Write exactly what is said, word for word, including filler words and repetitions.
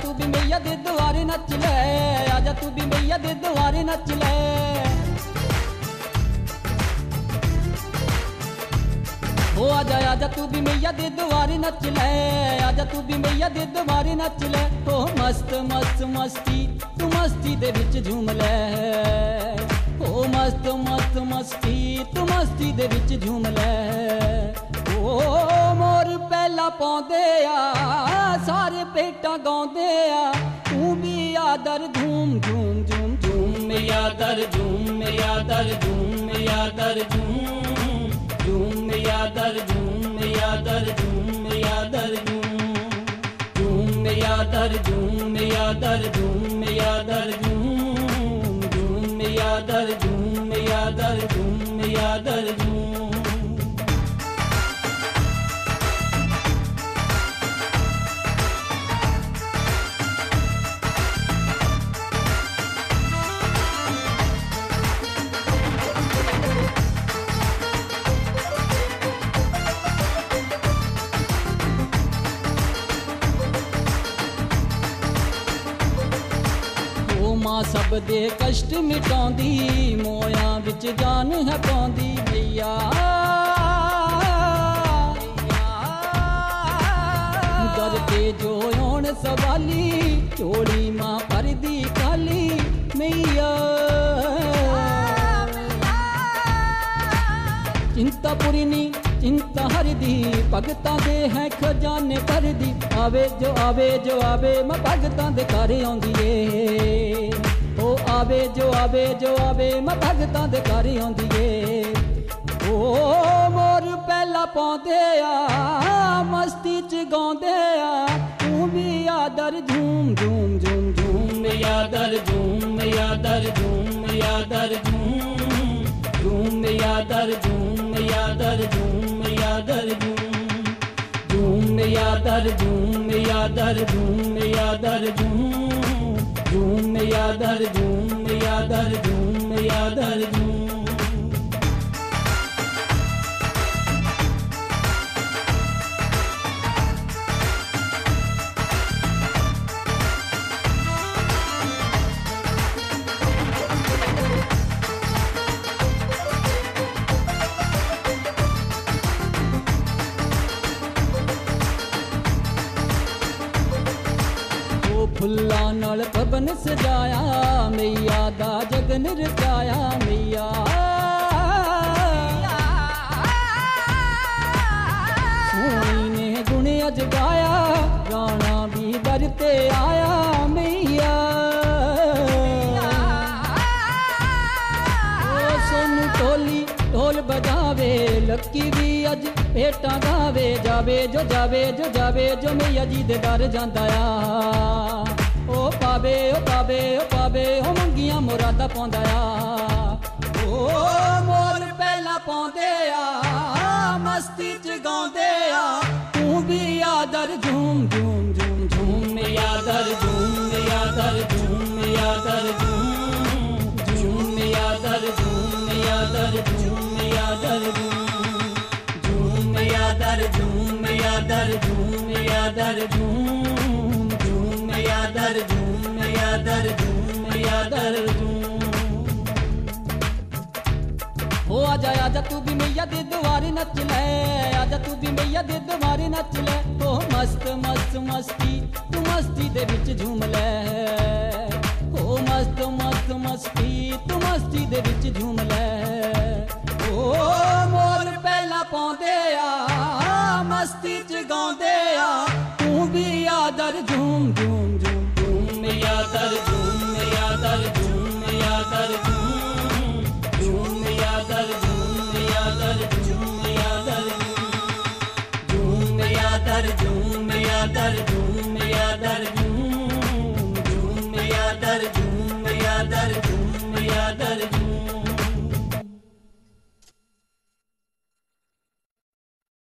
तू भी मैया दे द्वारे नच ले, आजा तू भी मैया दे द्वारे नच ले। ओ आजा आजा तू भी मैया दे द्वारे नच ले, आजा तू भी मैया दे द्वारे नच ले। ओ मस्त मस्त मस्ती तू मस्ती दे विच झूम ले, ओ मस्त मस्त मस्ती तू मस्ती दे विच झूम ले। ओ मोर पहला पाउंदे आ सारे पेटा गाउंदे आ, तू भी आदर झूम झूम झूम झूम मैया दर झूम मैया दर झूम मैया दर झूम झूम मैया दर झूम मैया दर झूम मैया दर झूम झूम मैया दर झूम मैया दर झूम मैया दर झूम झूम मैया दर झूम मैया दर झूम मैया दर झूम। मां सब दे कष्ट मिटाउंदी, मोया विच जान है पाउंदी मैया। दर ते जो आउण सवाली, चोली मां भरदी खाली मैया। चिंता पुरीनी चिंता हरदी, भगतां दे है खजाने भरदी। आवे जो आवे जो आवे मैं भगतां दे घर आउंदी ए, ओ आवे जो आवे जो आवे मैं भगतां दे घर आउंदी ए। ओ मोर पहला पाउंदे आ मस्ती च गाउंदे आ, तू भी आदर झूम झूम झूम झूम मैया दर झूम मैया दर झूम मैया दर झूम झूम मैया दर झूम मैया दर झूम मैया दर झूम झूम मैया दर झूम मैया दर झूम मैया दर झूम झूम मैया दर झूम मैया दर झूम मैया दर झूम। फुल्लां नाल भवन सजाया मैया दा जगन रचाया मैया। सोनी ने गुण अज गाया, गाना भी दर ते आया मैया। ओ सोनू टोली ढोल बजावे, लक्की भी अज भेटां गावे। जावे जो जावे जो जावे जो मैया जी दे दर जांदा आ, ओ पावे ओ पावे ओ पावे ओ मंगियां मुरादा पाउंदा आ। ओ मोर पहला पाउंदे आ मस्ती च गाउंदे आ, तू भी आदर झूम झूम झूम झूम मैया दर झूम मैया दर झूम मैया दर झूम झूम मैया दर झूम मैया दर झूम मैया दर झूम झूम मैया दर झूम मैया दर झूम मैया दर झूम झूम मैया दर झूम मैया दर झूम मैया दर झूम। ओ आजा आजा तू भी मैया दे द्वारे नच ले, आजा तू भी मैया दे द्वारे नच ले। ओ मस्त मस्त मस्ती तू मस्ती दे विच झूम ले, ओ मस्त मस्त मस्ती तू मस्ती दे विच झूम ले। ओ मोर पहला पाउंदे आ मस्ती च गाउंदे आ, तू भी आदर झूम